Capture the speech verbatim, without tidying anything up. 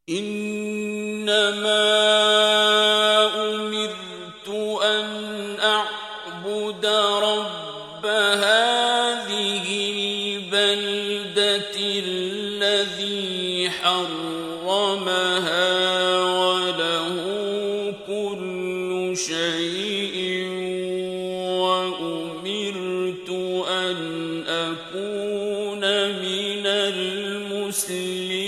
إنما أمرت أن أعبد رب هذه البلدة الذي حرمها وله كل شيء وأمرت أن أكون من المسلمين.